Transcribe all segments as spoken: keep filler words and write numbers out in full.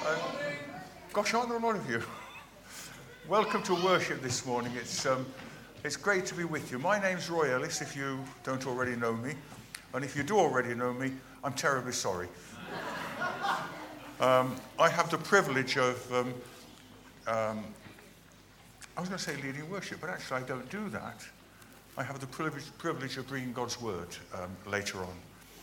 Uh, gosh, aren't there a lot of you? Welcome to worship this morning. It's um, it's great to be with you. My name's Roy Ellis, if you don't already know me. And if you do already know me, I'm terribly sorry. Um, I have the privilege of, um, um, I was going to say leading worship, but actually I don't do that. I have the privilege, privilege of bringing God's word um, later on.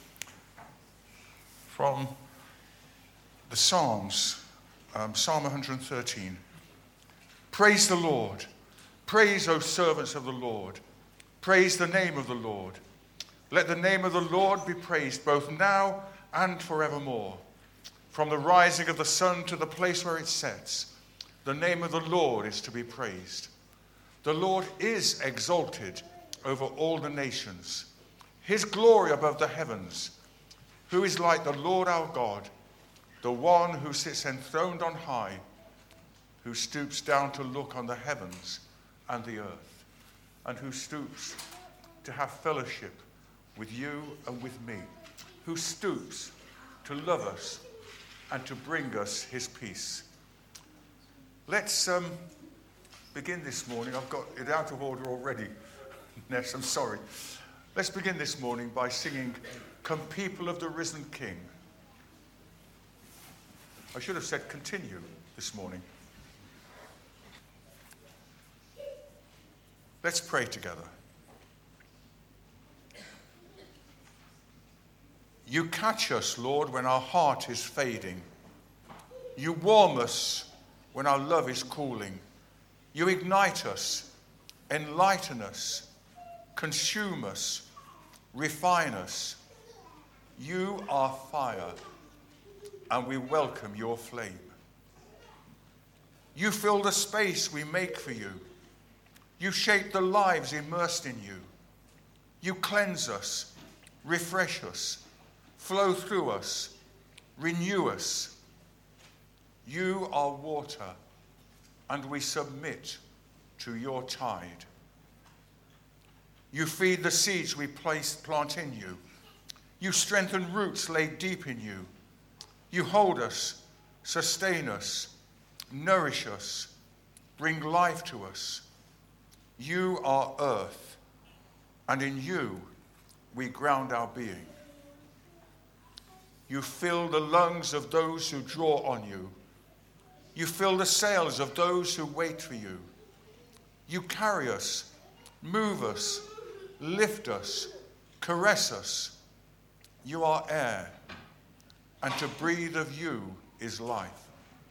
From the Psalms, um, Psalm one hundred thirteen. Praise the Lord. Praise, O servants of the Lord. Praise the name of the Lord. Let the name of the Lord be praised both now and forevermore. From the rising of the sun to the place where it sets, the name of the Lord is to be praised. The Lord is exalted over all the nations. His glory above the heavens. Who is like the Lord our God, the one who sits enthroned on high, who stoops down to look on the heavens and the earth, and who stoops to have fellowship with you and with me, who stoops to love us and to bring us his peace. Let's um, begin this morning. I've got it out of order already. Ness, I'm sorry. Let's begin this morning by singing Come People of the Risen King. I should have said continue this morning. Let's pray together. You catch us, Lord, when our heart is fading. You warm us when our love is cooling. You ignite us, enlighten us, consume us, refine us. You are fire, and we welcome your flame. You fill the space we make for you. You shape the lives immersed in you. You cleanse us, refresh us, flow through us, renew us. You are water, and we submit to your tide. You feed the seeds we place, plant in you. You strengthen roots laid deep in you. You hold us, sustain us, nourish us, bring life to us. You are earth, and in you we ground our being. You fill the lungs of those who draw on you. You fill the sails of those who wait for you. You carry us, move us, lift us, caress us. You are air, and to breathe of you is life.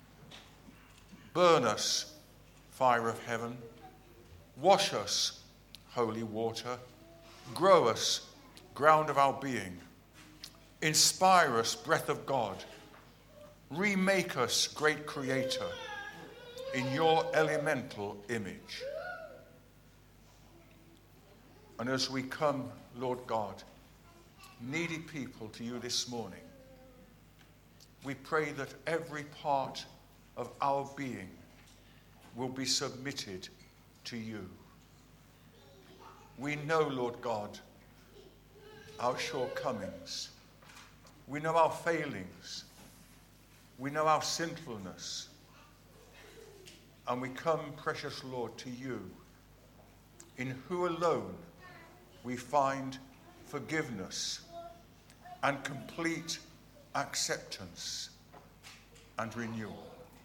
Burn us, fire of heaven. Wash us, holy water. Grow us, ground of our being. Inspire us, breath of God. Remake us, great creator, in your elemental image. And as we come, Lord God, needy people to you this morning, we pray that every part of our being will be submitted to you. We know, Lord God, our shortcomings. We know our failings. We know our sinfulness. And we come, precious Lord, to you, in who alone we find forgiveness and complete acceptance and renewal.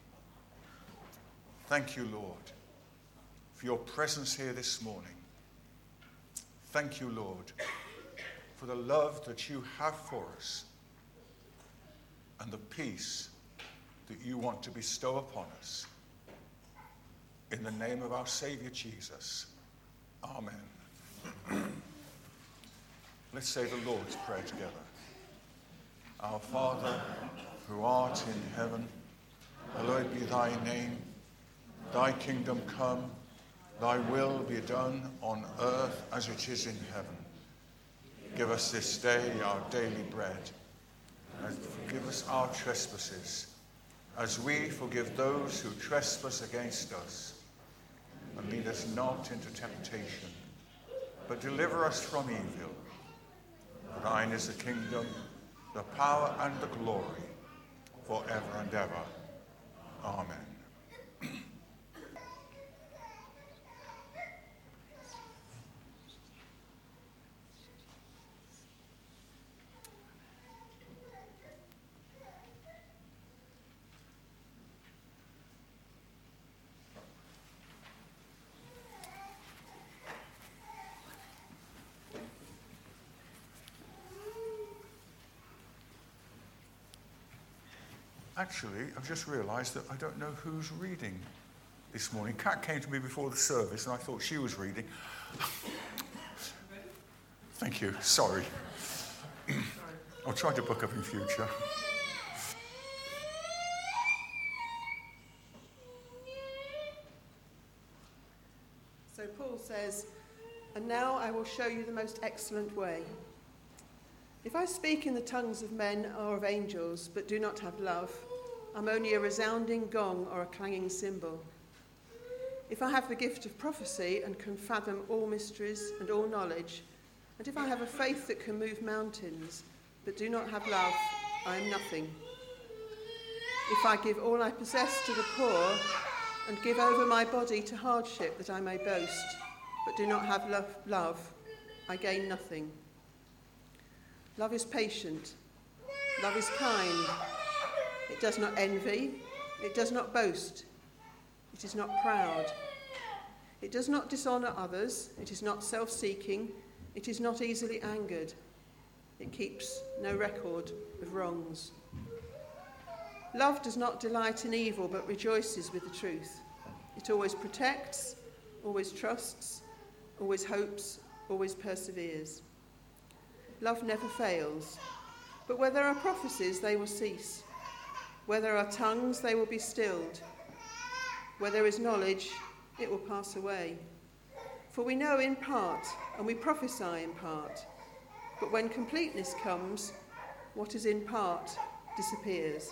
Thank you, Lord, for your presence here this morning. Thank you, Lord, for the love that you have for us and the peace that you want to bestow upon us. In the name of our Savior Jesus. Amen. Let's say the Lord's Prayer together. Our Father, who art in heaven, hallowed be thy name. Thy kingdom come, thy will be done on earth as it is in heaven. Give us this day our daily bread, and forgive us our trespasses, as we forgive those who trespass against us. And lead us not into temptation, but deliver us from evil. For thine is the kingdom, the power, and the glory, forever and ever. actually, I've just realised that I don't know who's reading this morning. Kat came to me before the service and I thought she was reading. Thank you. Sorry. I'll try to book up in future. So Paul says, "And now I will show you the most excellent way. If I speak in the tongues of men or of angels, but do not have love, I'm only a resounding gong or a clanging cymbal. If I have the gift of prophecy and can fathom all mysteries and all knowledge, and if I have a faith that can move mountains, but do not have love, I am nothing. If I give all I possess to the poor and give over my body to hardship that I may boast, but do not have love, love, I gain nothing. Love is patient. Love is kind. It does not envy. It does not boast. It is not proud. It does not dishonour others. It is not self-seeking. It is not easily angered. It keeps no record of wrongs. Love does not delight in evil, but rejoices with the truth. It always protects, always trusts, always hopes, always perseveres. Love never fails, but where there are prophecies, they will cease. Where there are tongues, they will be stilled. Where there is knowledge, it will pass away. For we know in part, and we prophesy in part. But when completeness comes, what is in part disappears.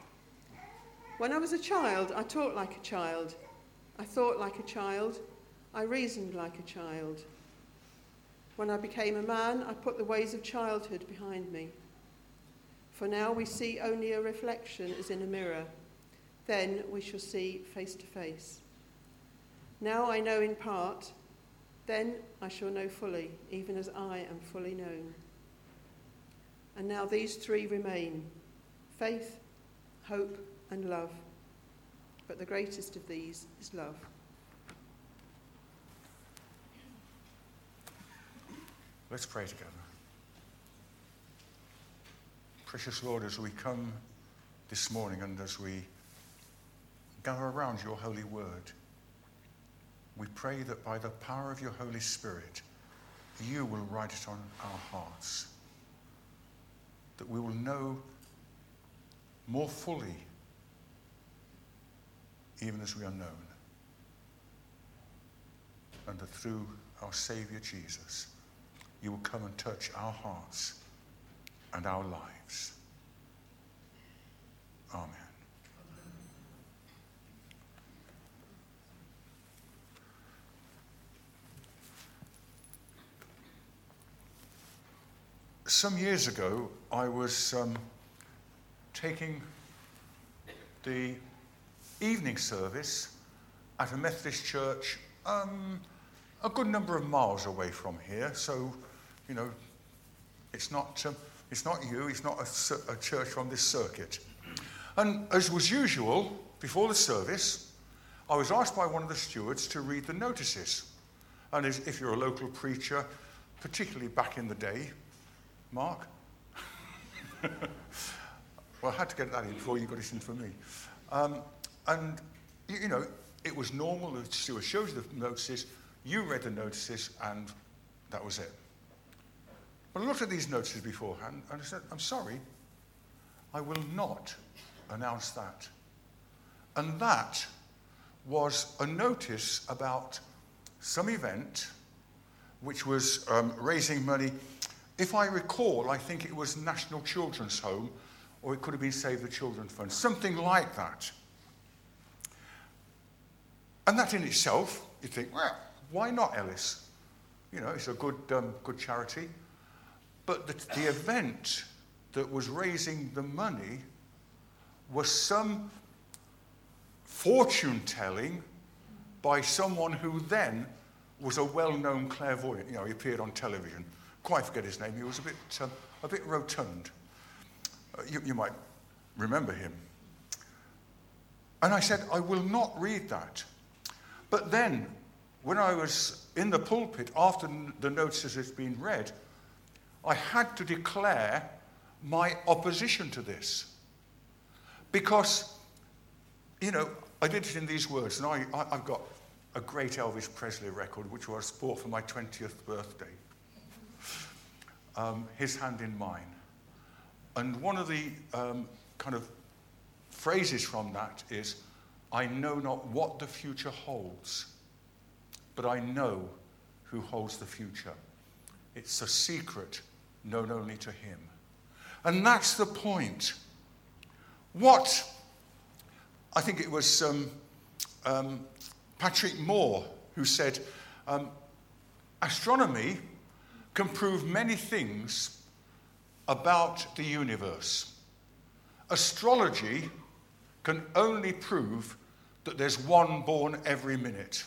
When I was a child, I talked like a child. I thought like a child. I reasoned like a child. When I became a man, I put the ways of childhood behind me. For now we see only a reflection as in a mirror. Then we shall see face to face. Now I know in part. Then I shall know fully, even as I am fully known. And now these three remain: faith, hope, and love. But the greatest of these is love." Let's pray together. Precious Lord, as we come this morning and as we gather around your holy word, we pray that by the power of your Holy Spirit, you will write it on our hearts, that we will know more fully, even as we are known, and that through our Saviour Jesus, you will come and touch our hearts and our lives. Amen. Some years ago, I was um, taking the evening service at a Methodist church um, a good number of miles away from here. So, you know, it's not um, it's not you, it's not a, a church on this circuit. And as was usual, before the service, I was asked by one of the stewards to read the notices. And as, if you're a local preacher, particularly back in the day, Mark? Well, I had to get that in before you got it in for me. Um, and, you, you know, it was normal. The steward shows you the notices, you read the notices, and that was it. But I looked at these notices beforehand, and I said, I'm sorry, I will not announce that. And that was a notice about some event which was um, raising money. If I recall, I think it was National Children's Home, or it could have been Save the Children Fund, something like that. And that in itself, you think, well, why not, Ellis? You know, it's a good, um, good charity. But the, the event that was raising the money was some fortune-telling by someone who then was a well-known clairvoyant. You know, he appeared on television. Quite forget his name. He was a bit, um, a bit rotund. Uh, you, you might remember him. And I said, I will not read that. But then, when I was in the pulpit after the notices had been read, I had to declare my opposition to this. Because, you know, I did it in these words, and I, I, I've got a great Elvis Presley record, which was bought for my twentieth birthday. Um, His Hand in Mine. And one of the um, kind of phrases from that is, I know not what the future holds, but I know who holds the future. It's a secret known only to him. And that's the point. What, I think it was um, um, Patrick Moore who said, um, astronomy can prove many things about the universe. Astrology can only prove that there's one born every minute.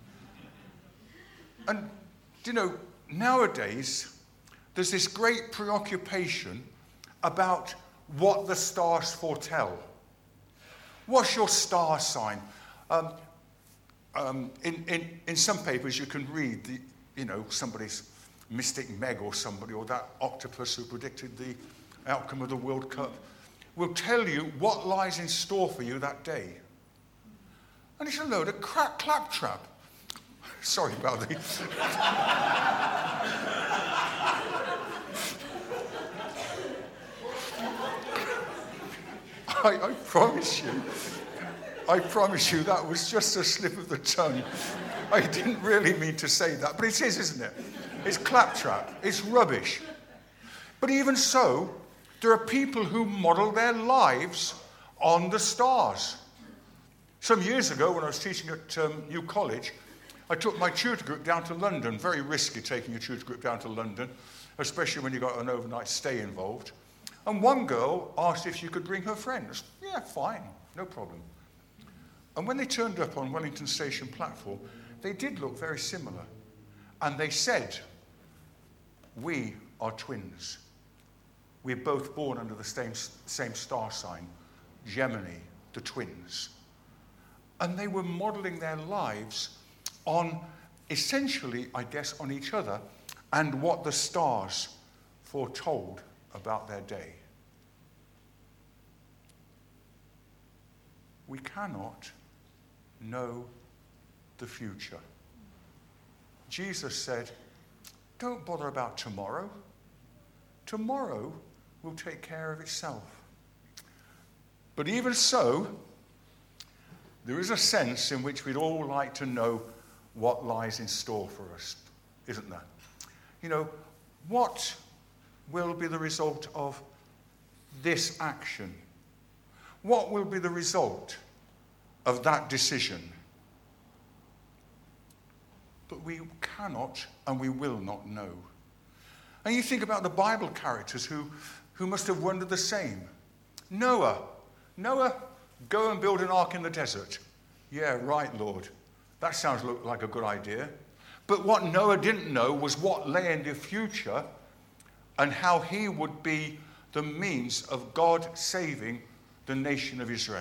And, you know, nowadays, there's this great preoccupation about what the stars foretell. What's your star sign? Um, um, in, in, in some papers, you can read, the, you know, somebody's Mystic Meg or somebody, or that octopus who predicted the outcome of the World Cup, will tell you what lies in store for you that day. And it's a load of crap, claptrap. Sorry about the... I, I promise you, I promise you that was just a slip of the tongue. I didn't really mean to say that, but it is, isn't it? It's claptrap. It's rubbish. But even so, there are people who model their lives on the stars. Some years ago, when I was teaching at um, New College, I took my tutor group down to London. Very risky taking a tutor group down to London, especially when you got an overnight stay involved. And one girl asked if she could bring her friends. Yeah, fine, no problem. And when they turned up on Wellington Station platform, they did look very similar. And they said, we are twins. We're both born under the same, same star sign, Gemini, the twins. And they were modeling their lives on, essentially, I guess, on each other and what the stars foretold about their day. We cannot know the future. Jesus said, don't bother about tomorrow. Tomorrow will take care of itself. But even so, there is a sense in which we'd all like to know what lies in store for us, isn't there? You know, what will be the result of this action? What will be the result of that decision? But we cannot and we will not know. And you think about the Bible characters who, who must have wondered the same. Noah. Noah, go and build an ark in the desert. Yeah, right, Lord. That sounds like a good idea. But what Noah didn't know was what lay in the future and how he would be the means of God saving the nation of Israel.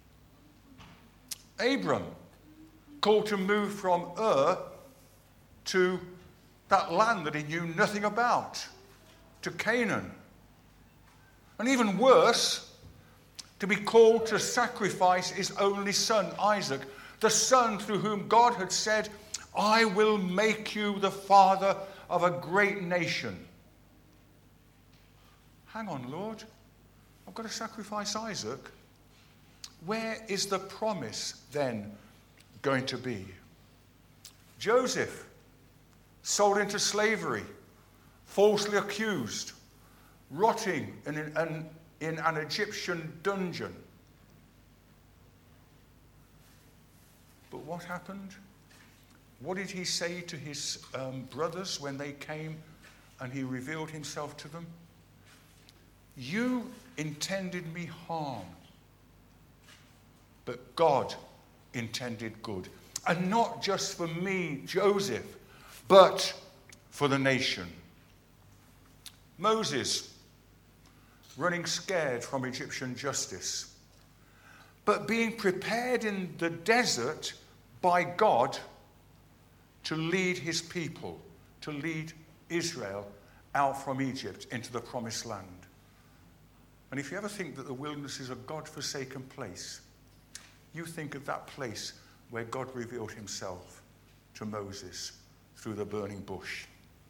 Abram, called to move from Ur to that land that he knew nothing about, to Canaan. And even worse, to be called to sacrifice his only son, Isaac, the son through whom God had said, I will make you the father of a great nation. Hang on, Lord, I've got to sacrifice Isaac. Where is the promise then going to be? Joseph, sold into slavery, falsely accused, rotting in an, in an Egyptian dungeon. But what happened? What did he say to his um, brothers when they came and he revealed himself to them? You intended me harm, but God intended good. And not just for me, Joseph, but for the nation. Moses, running scared from Egyptian justice, but being prepared in the desert by God to lead his people, to lead Israel out from Egypt into the promised land. And if you ever think that the wilderness is a God-forsaken place, you think of that place where God revealed himself to Moses through the burning bush.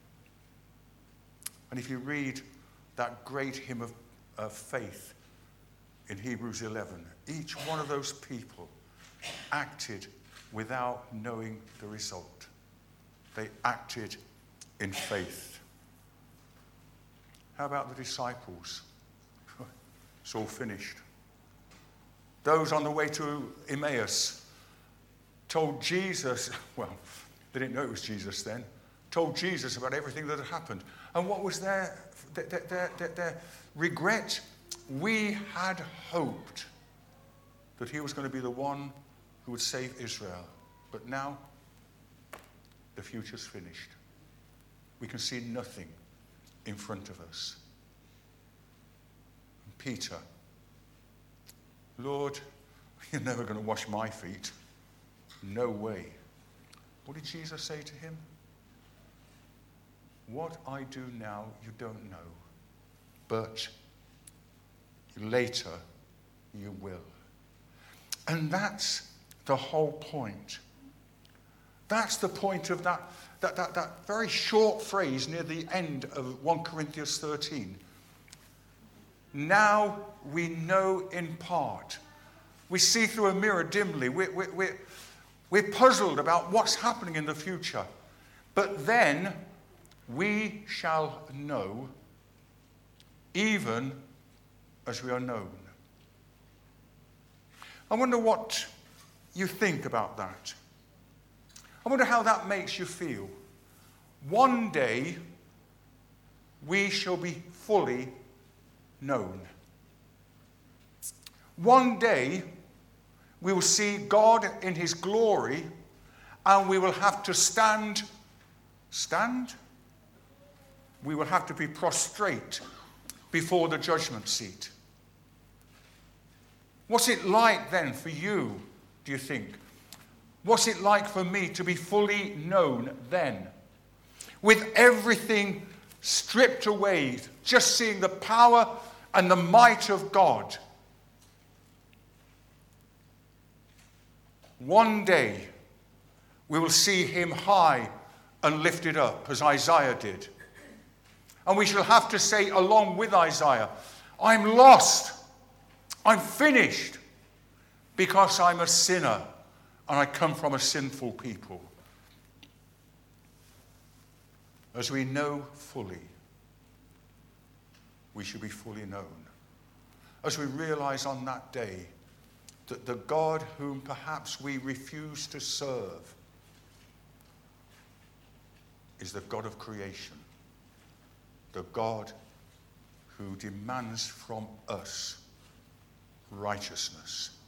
And if you read that great hymn of, of faith in Hebrews eleven, each one of those people acted without knowing the result. They acted in faith. How about the disciples? It's all finished. Those on the way to Emmaus told Jesus, well, they didn't know it was Jesus then, told Jesus about everything that had happened. And what was their, their, their, their, their regret? We had hoped that he was going to be the one who would save Israel. But now, the future's finished. We can see nothing in front of us. And Peter, Lord, you're never going to wash my feet. No way. What did Jesus say to him? What I do now, you don't know. But later, you will. And that's the whole point. That's the point of that, that, that, that very short phrase near the end of First Corinthians thirteen. Now we know in part. We see through a mirror dimly. We're, we're, we're, we're puzzled about what's happening in the future. But then we shall know, even as we are known. I wonder what you think about that. I wonder how that makes you feel. One day, we shall be fully known. One day, we will see God in his glory, and we will have to stand. Stand? We will have to be prostrate before the judgment seat. What's it like then for you, do you think? What's it like for me to be fully known then? With everything stripped away, just seeing the power and the might of God. One day, we will see him high and lifted up, as Isaiah did. And we shall have to say, along with Isaiah, I'm lost. I'm finished because I'm a sinner and I come from a sinful people. As we know fully, we should be fully known. As we realize on that day that the God whom perhaps we refuse to serve is the God of creation, the God who demands from us righteousness.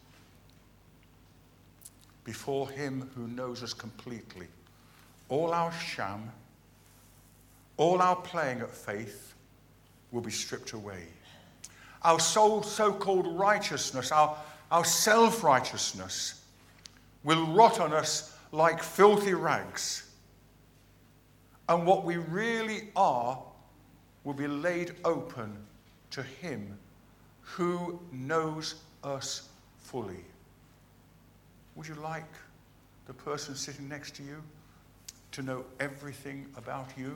Before him who knows us completely, all our sham, all our playing at faith will be stripped away. Our soul, so-called righteousness, our, our self-righteousness, will rot on us like filthy rags. And what we really are will be laid open to him who knows us fully. Would you like the person sitting next to you to know everything about you?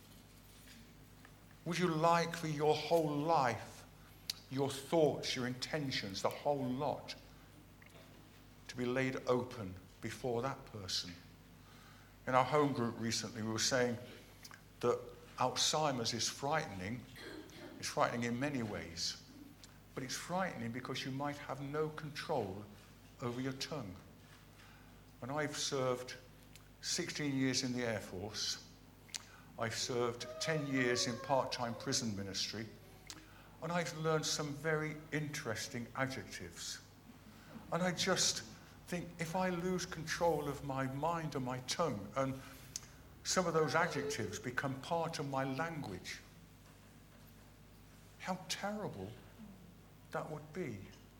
Would you like for your whole life, your thoughts, your intentions, the whole lot, to be laid open before that person? In our home group recently, we were saying that Alzheimer's is frightening. It's frightening in many ways. But it's frightening because you might have no control over your tongue. And I've served sixteen years in the Air Force. I've served ten years in part-time prison ministry. And I've learned some very interesting adjectives. And I just think, if I lose control of my mind and my tongue, and some of those adjectives become part of my language, how terrible that would be.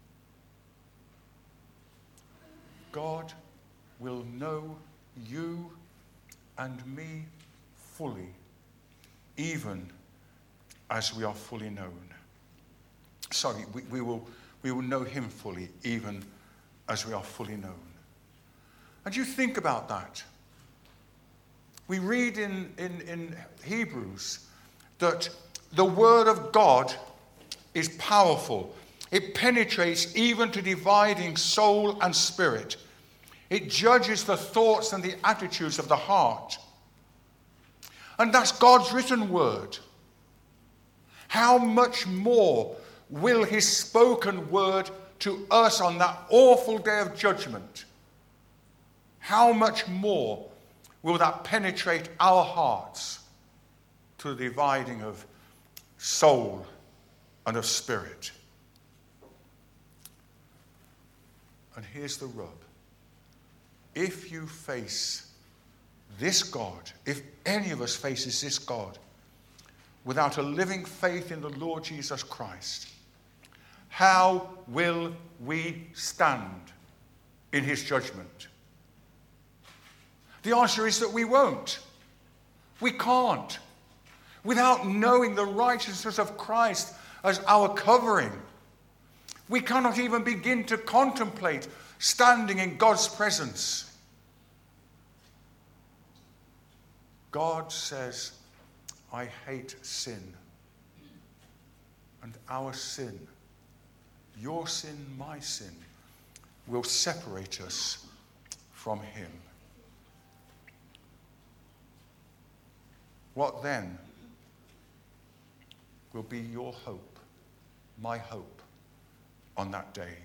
God will know you and me fully, even as we are fully known. sorry, we, we, will, we will know him fully, even as we are fully known. And you think about that. We read in, in, in Hebrews that the word of God is powerful. It penetrates even to dividing soul and spirit. It judges the thoughts and the attitudes of the heart. And that's God's written word. How much more will his spoken word to us on that awful day of judgment? How much more will that penetrate our hearts to the dividing of soul and of spirit? And here's the rub. If you face this God, if any of us faces this God without a living faith in the Lord Jesus Christ, how will we stand in his judgment? The answer is that we won't. We can't. Without knowing the righteousness of Christ as our covering, we cannot even begin to contemplate standing in God's presence. God says, I hate sin. And our sin, your sin, my sin, will separate us from him. What then will be your hope, my hope, on that day?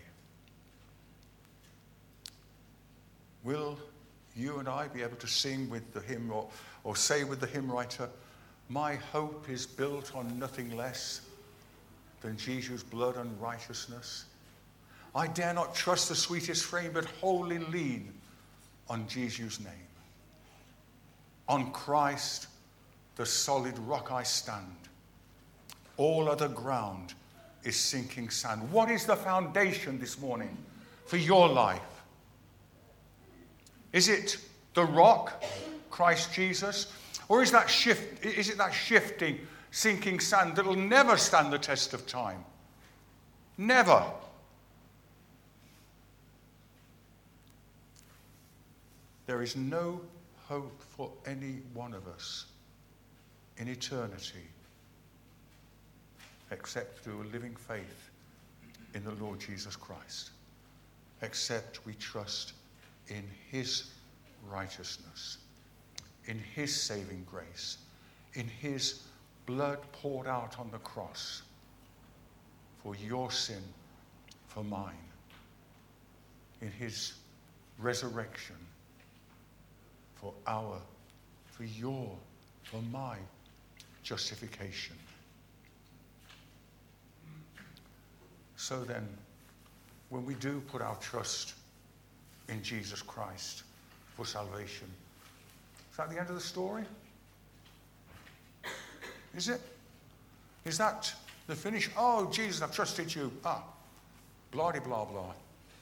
Will you and I be able to sing with the hymn, or, or say with the hymn writer, my hope is built on nothing less than Jesus' blood and righteousness? I dare not trust the sweetest frame, but wholly lean on Jesus' name. On Christ, the solid rock I stand. All other ground is sinking sand. What is the foundation this morning for your life? Is it the rock, Christ Jesus? Or is that shift, is it that shifting, sinking sand that will never stand the test of time? Never. There is no hope for any one of us in eternity except through a living faith in the Lord Jesus Christ, except we trust in his righteousness, in his saving grace, in his blood poured out on the cross for your sin, for mine, in his resurrection for our, for your, for my justification. So then, when we do put our trust in Jesus Christ for salvation, is that the end of the story? Is it? Is that the finish? Oh, Jesus, I've trusted you. Ah, blah, blah, blah, blah.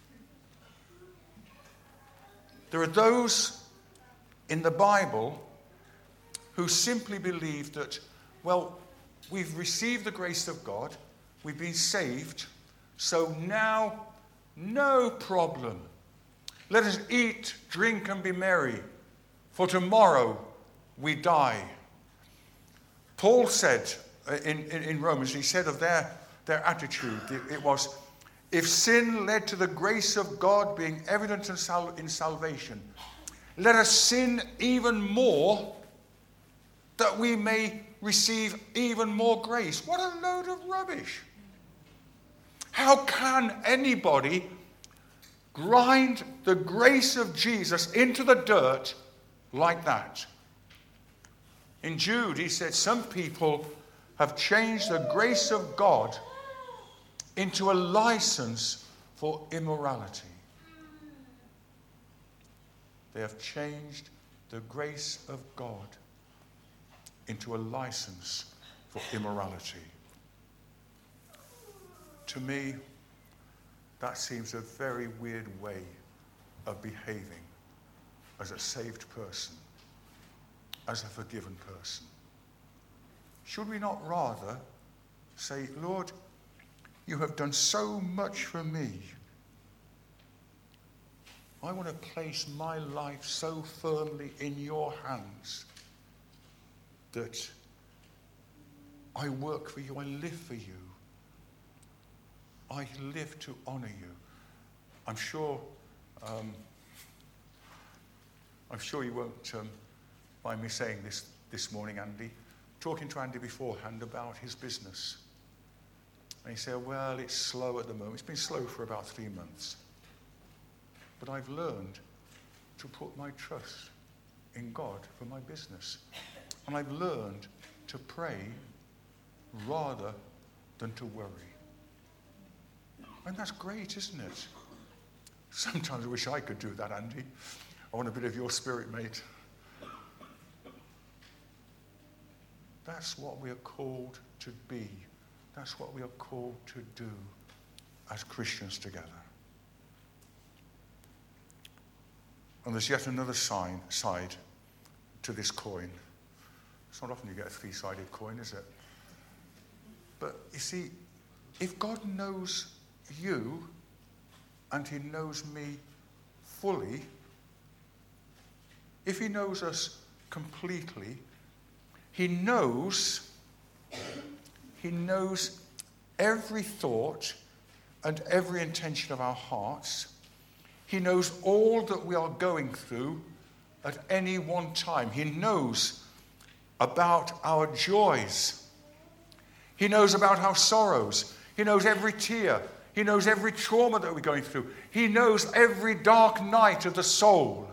There are those in the Bible who simply believe that, well, we've received the grace of God, we've been saved, so now, no problem. Let us eat, drink, and be merry, for tomorrow we die. Paul said in, in, in Romans, he said of their, their attitude, it, it was, if sin led to the grace of God being evident in, sal- in salvation, let us sin even more that we may receive even more grace. What a load of rubbish. How can anybody grind the grace of Jesus into the dirt like that? In Jude, he said, some people have changed the grace of God into a license for immorality. They have changed the grace of God into a license for immorality. To me, that seems a very weird way of behaving as a saved person, as a forgiven person. Should we not rather say, Lord, You have done so much for me. I want to place my life so firmly in your hands that I work for you, I live for you. I live to honor you. I'm sure, um, I'm sure you won't um, mind me saying this this morning, Andy. Talking to Andy beforehand about his business. And he said, well, it's slow at the moment. It's been slow for about three months. But I've learned to put my trust in God for my business. And I've learned to pray rather than to worry. And that's great, isn't it? Sometimes I wish I could do that, Andy. I want a bit of your spirit, mate. That's what we are called to be. That's what we are called to do as Christians together. And there's yet another sign, side to this coin. It's not often you get a three-sided coin, is it? But you see, if God knows you and he knows me fully, if he knows us completely, he knows, he knows every thought and every intention of our hearts. He knows all that we are going through at any one time. He knows about our joys. He knows about our sorrows. He knows every tear. He knows every trauma that we're going through. He knows every dark night of the soul.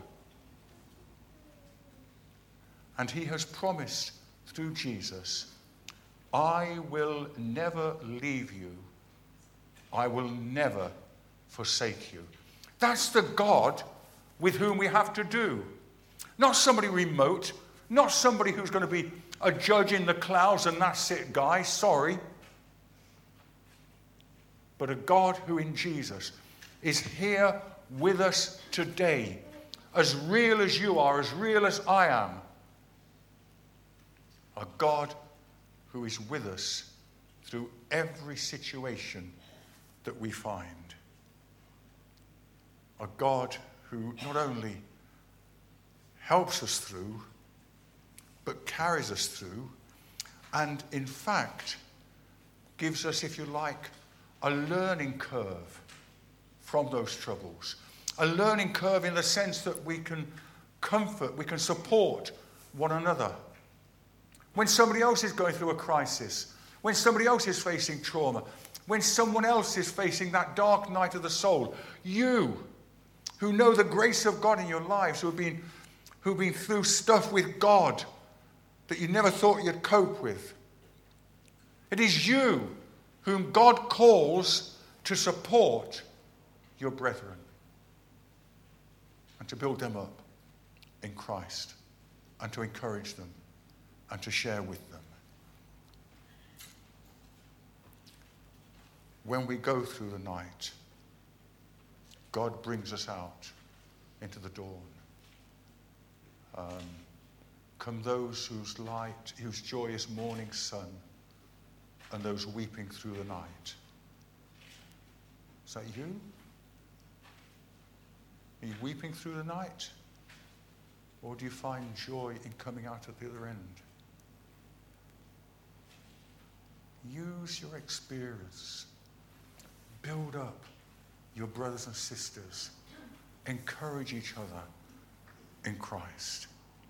And he has promised through Jesus, I will never leave you. I will never forsake you. That's the God with whom we have to do. Not somebody remote, not somebody who's going to be a judge in the clouds and that's it, guy, sorry. But a God who in Jesus is here with us today, as real as you are, as real as I am. A God who is with us through every situation that we find. A God who not only helps us through, but carries us through, and in fact gives us, if you like, a learning curve from those troubles. A learning curve in the sense that we can comfort, we can support one another. When somebody else is going through a crisis, when somebody else is facing trauma, when someone else is facing that dark night of the soul, you who know the grace of God in your lives, who have been, who have been through stuff with God that you never thought you'd cope with, it is you whom God calls to support your brethren and to build them up in Christ and to encourage them and to share with them. When we go through the night, God brings us out into the dawn. Um, come those whose light, whose joy is morning sun, and those weeping through the night. Is that you? Are you weeping through the night? Or do you find joy in coming out at the other end? Use your experience. Build up your brothers and sisters. Encourage each other in Christ.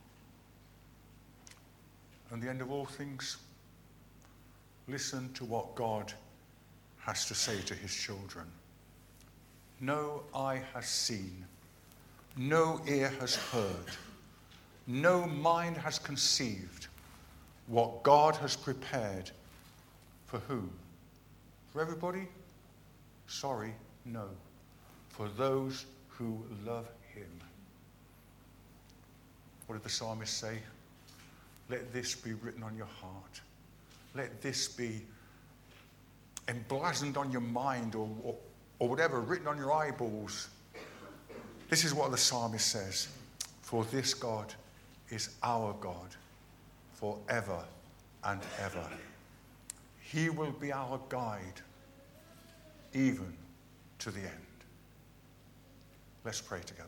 And the end of all things, listen to what God has to say to his children. No eye has seen, no ear has heard, no mind has conceived what God has prepared for whom? For everybody? Sorry, no. For those who love him. What did the psalmist say? Let this be written on your heart. Let this be emblazoned on your mind or, or, or whatever, written on your eyeballs. This is what the psalmist says. For this God is our God forever and ever. He will be our guide. even to the end. Let's pray together.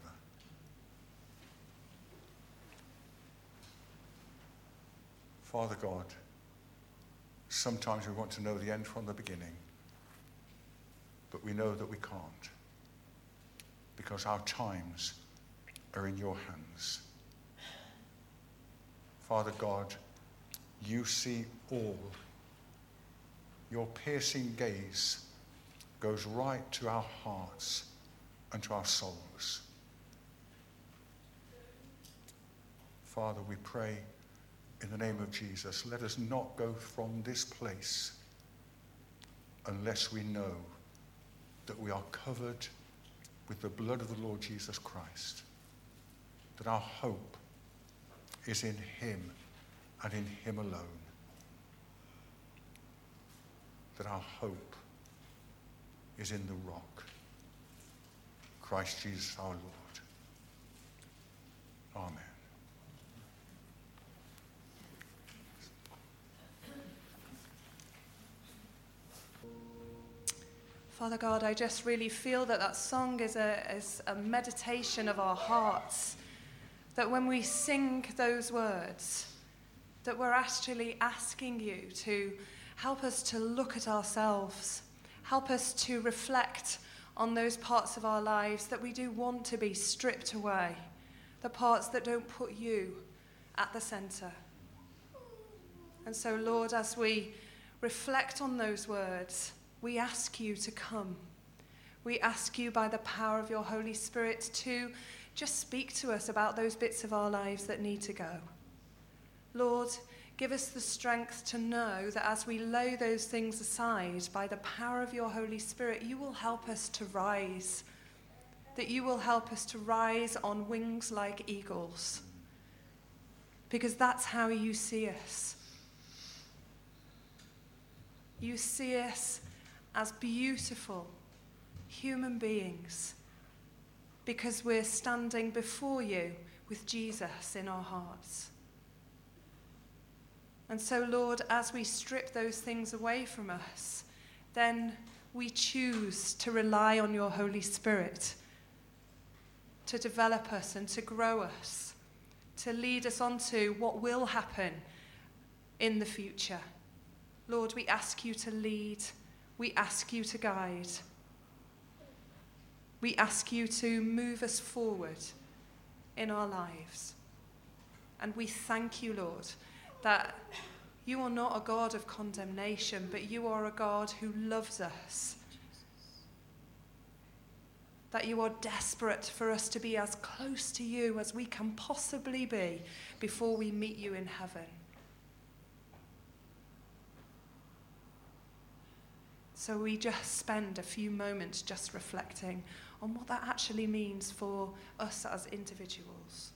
Father God, sometimes we want to know the end from the beginning, but we know that we can't, because our times are in your hands. Father God, you see all. Your piercing gaze goes right to our hearts and to our souls. Father, we pray in the name of Jesus, let us not go from this place unless we know that we are covered with the blood of the Lord Jesus Christ, that our hope is in him and in him alone, that our hope is in the rock, Christ Jesus our Lord. Amen. Father God, I just really feel that that song is a, is a meditation of our hearts, that when we sing those words, that we're actually asking you to help us to look at ourselves, help us to reflect on those parts of our lives that we do want to be stripped away, the parts that don't put you at the centre. And so, Lord, as we reflect on those words, we ask you to come. We ask you by the power of your Holy Spirit to just speak to us about those bits of our lives that need to go. Lord, give us the strength to know that as we lay those things aside, by the power of your Holy Spirit, you will help us to rise, that you will help us to rise on wings like eagles, because that's how you see us. You see us as beautiful human beings because we're standing before you with Jesus in our hearts. And so, Lord, as we strip those things away from us, then we choose to rely on your Holy Spirit to develop us and to grow us, to lead us on to what will happen in the future. Lord, we ask you to lead. We ask you to guide. We ask you to move us forward in our lives. And we thank you, Lord, that you are not a God of condemnation, but you are a God who loves us. That you are desperate for us to be as close to you as we can possibly be before we meet you in heaven. So we just spend a few moments just reflecting on what that actually means for us as individuals.